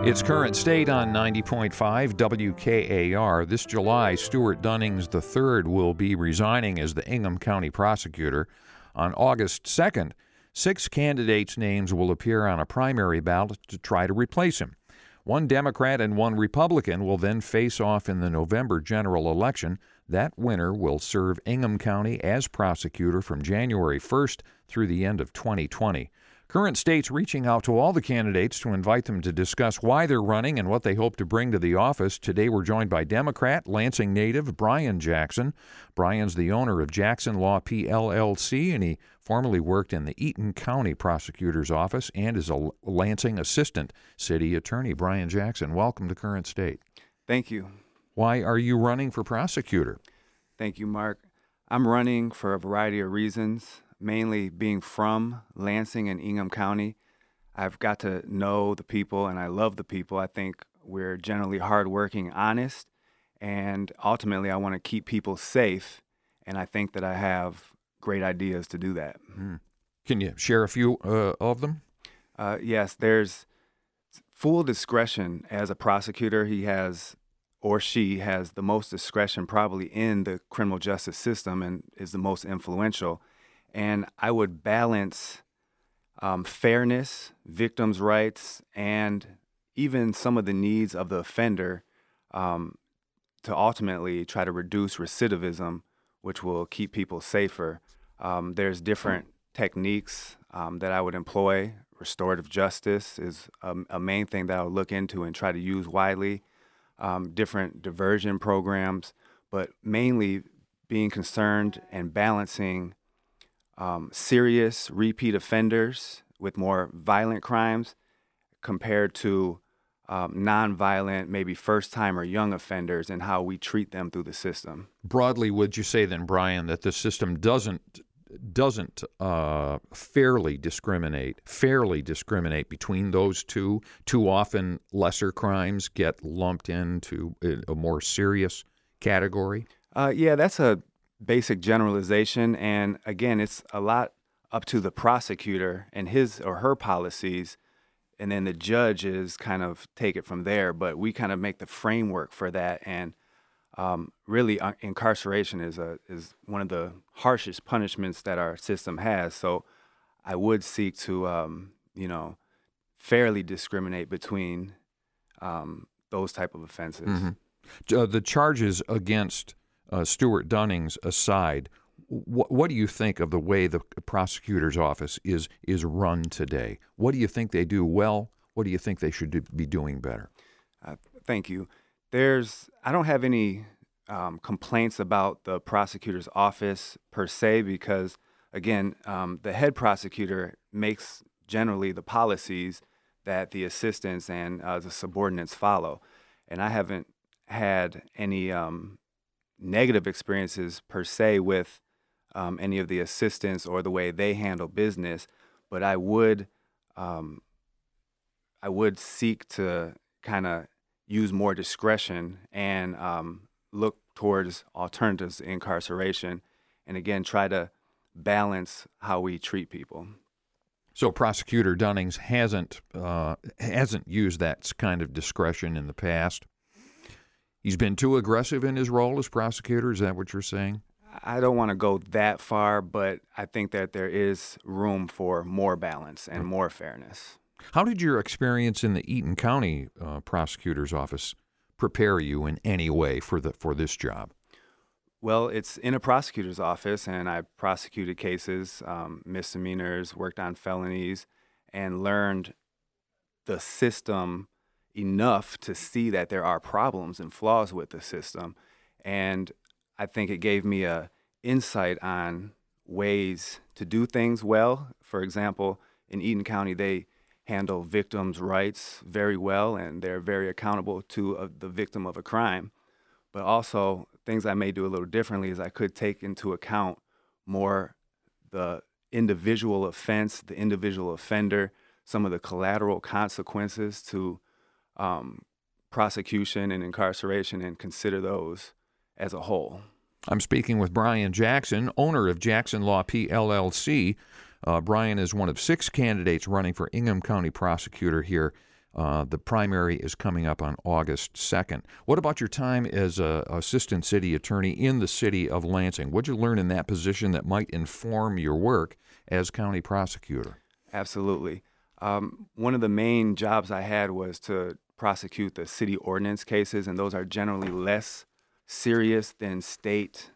It's Current State on 90.5 WKAR. This July, Stuart Dunnings III will be resigning as the Ingham County prosecutor. On August 2nd, 6 candidates' names will appear on a primary ballot to try to replace him. 1 Democrat and 1 Republican will then face off in the November general election. That winner will serve Ingham County as prosecutor from January 1st through the end of 2020. Current State's reaching out to all the candidates to invite them to discuss why they're running and what they hope to bring to the office. Today we're joined by Democrat, Lansing native Brian Jackson. Brian's the owner of Jackson Law PLLC, and he formerly worked in the Eaton County Prosecutor's Office and is a Lansing Assistant City Attorney. Brian Jackson, welcome to Current State. Thank you. Why are you running for prosecutor? Thank you, Mark. I'm running for a variety of reasons. Mainly being from Lansing and Ingham County, I've got to know the people and I love the people. I think we're generally hardworking, honest, and ultimately I want to keep people safe, and I think that I have great ideas to do that. Can you share a few of them? Yes, there's full discretion as a prosecutor. He has, or she has, the most discretion probably in the criminal justice system and is the most influential. And I would balance fairness, victims' rights, and even some of the needs of the offender to ultimately try to reduce recidivism, which will keep people safer. There's different techniques that I would employ. Restorative justice is a main thing that I would look into and try to use widely. Different diversion programs, but mainly being concerned and balancing serious repeat offenders with more violent crimes compared to nonviolent, maybe first-time or young offenders, and how we treat them through the system. Broadly, would you say then, Brian, that the system doesn't fairly discriminate between those two? Too often, lesser crimes get lumped into a more serious category? Yeah, that's a basic generalization, and again, it's a lot up to the prosecutor and his or her policies, and then the judges kind of take it from there, but we kind of make the framework for that. And really incarceration is one of the harshest punishments that our system has, so I would seek to fairly discriminate between those type of offenses. Mm-hmm. The charges against Stuart Dunnings aside, what do you think of the way the prosecutor's office is run today? What do you think they do well? What do you think they should be doing better? Thank you. I don't have any complaints about the prosecutor's office per se because, again, the head prosecutor makes generally the policies that the assistants and the subordinates follow. And I haven't had any negative experiences per se with any of the assistants or the way they handle business, but I would seek to kind of use more discretion and look towards alternatives to incarceration, and again try to balance how we treat people. So Prosecutor Dunnings hasn't used that kind of discretion in the past. He's been too aggressive in his role as prosecutor. Is that what you're saying? I don't want to go that far, but I think that there is room for more balance and more fairness. How did your experience in the Eaton County Prosecutor's Office prepare you in any way for this job? Well, it's in a prosecutor's office, and I prosecuted cases, misdemeanors, worked on felonies, and learned the system enough to see that there are problems and flaws with the system. And I think it gave me a insight on ways to do things well. For example, in Eaton County, they handle victims' rights very well, and they're very accountable to the victim of a crime. But also, things I may do a little differently is I could take into account more the individual offense, the individual offender, some of the collateral consequences to prosecution and incarceration, and consider those as a whole. I'm speaking with Brian Jackson, owner of Jackson Law PLLC. Brian is one of 6 candidates running for Ingham County prosecutor here The primary is coming up on August 2nd. What about your time as a assistant city attorney in the city of Lansing? What did you learn in that position that might inform your work as county prosecutor? Absolutely. One of the main jobs I had was to prosecute the city ordinance cases, and those are generally less serious than state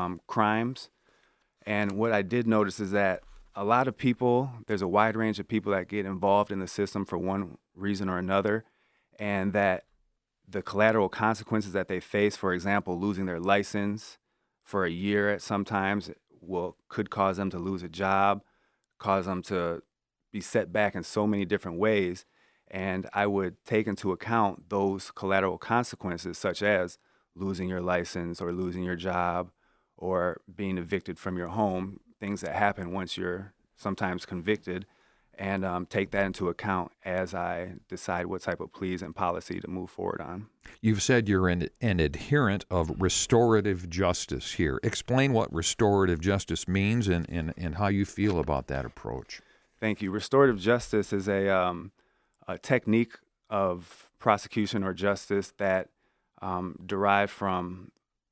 crimes. And what I did notice is that a lot of people, there's a wide range of people that get involved in the system for one reason or another, and that the collateral consequences that they face, for example, losing their license for a year at sometimes, could cause them to lose a job, cause them to be set back in so many different ways. And I would take into account those collateral consequences, such as losing your license or losing your job or being evicted from your home, things that happen once you're sometimes convicted, and take that into account as I decide what type of pleas and policy to move forward on. You've said you're an adherent of restorative justice here. Explain what restorative justice means and how you feel about that approach. Thank you. Restorative justice is a technique of prosecution or justice that derived from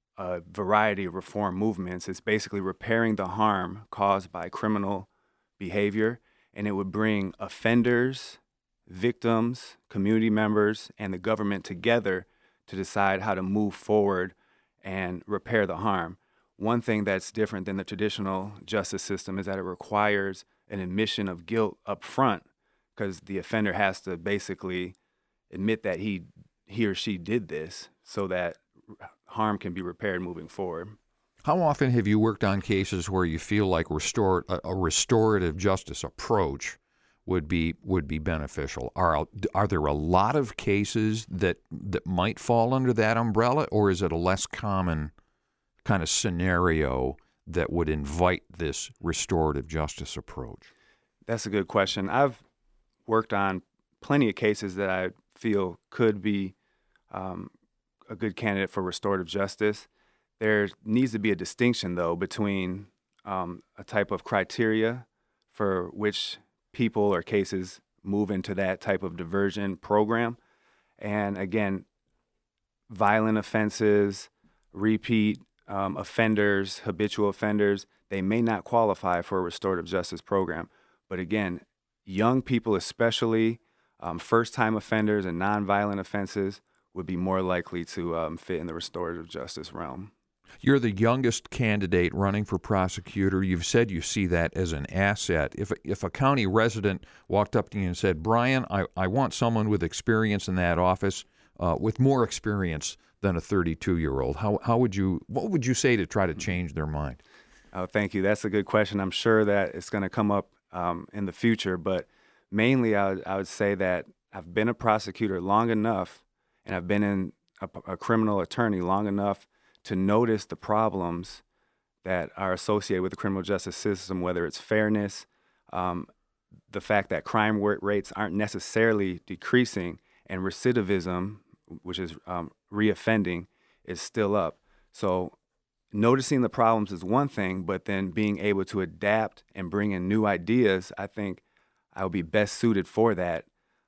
a variety of reform movements. It's basically repairing the harm caused by criminal behavior, and it would bring offenders, victims, community members, and the government together to decide how to move forward and repair the harm. One thing that's different than the traditional justice system is that it requires an admission of guilt up front, because the offender has to basically admit that he or she did this so that harm can be repaired moving forward. How often have you worked on cases where you feel like a restorative justice approach would be beneficial? Are there a lot of cases that might fall under that umbrella, or is it a less common kind of scenario that would invite this restorative justice approach? That's a good question. I've worked on plenty of cases that I feel could be a good candidate for restorative justice. There needs to be a distinction, though, between a type of criteria for which people or cases move into that type of diversion program. And again, violent offenses, repeat offenders, habitual offenders, they may not qualify for a restorative justice program. But again, young people especially, first-time offenders and nonviolent offenses would be more likely to fit in the restorative justice realm. You're the youngest candidate running for prosecutor. You've said you see that as an asset. If a county resident walked up to you and said, Brian, I want someone with experience in that office, with more experience than a 32-year-old, what would you say to try to change their mind? Oh, thank you. That's a good question. I'm sure that it's going to come up in the future, but mainly I would say that I've been a prosecutor long enough, and I've been a criminal attorney long enough to notice the problems that are associated with the criminal justice system, whether it's fairness, the fact that crime rates aren't necessarily decreasing, and recidivism, which is reoffending, is still up. So noticing the problems is one thing, but then being able to adapt and bring in new ideas, I think I would be best suited for that.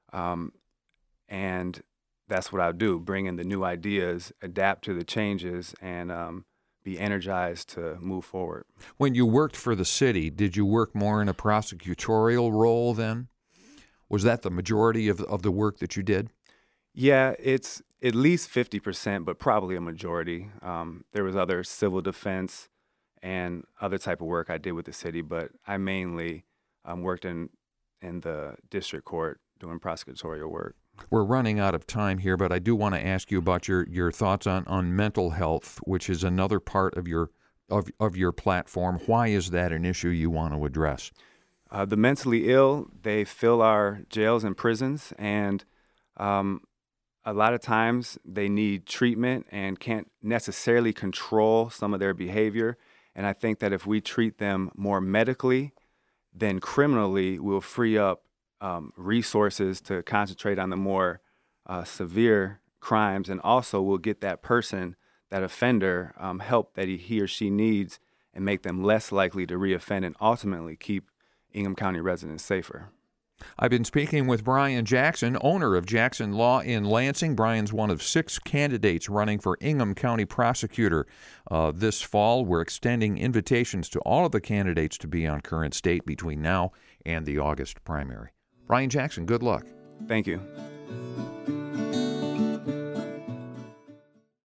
And that's what I'll do, bring in the new ideas, adapt to the changes, and be energized to move forward. When you worked for the city, did you work more in a prosecutorial role then? Was that the majority of the work that you did? Yeah, it's at least 50%, but probably a majority. There was other civil defense and other type of work I did with the city, but I mainly worked in the district court doing prosecutorial work. We're running out of time here, but I do want to ask you about your thoughts on mental health, which is another part of your platform. Why is that an issue you want to address? The mentally ill, they fill our jails and prisons, and a lot of times they need treatment and can't necessarily control some of their behavior. And I think that if we treat them more medically than criminally, we'll free up resources to concentrate on the more severe crimes, and also we'll get that person, that offender, help that he or she needs, and make them less likely to reoffend and ultimately keep Ingham County residents safer. I've been speaking with Brian Jackson, owner of Jackson Law in Lansing. Brian's one of 6 candidates running for Ingham County prosecutor this fall. We're extending invitations to all of the candidates to be on Current State between now and the August primary. Brian Jackson, good luck. Thank you.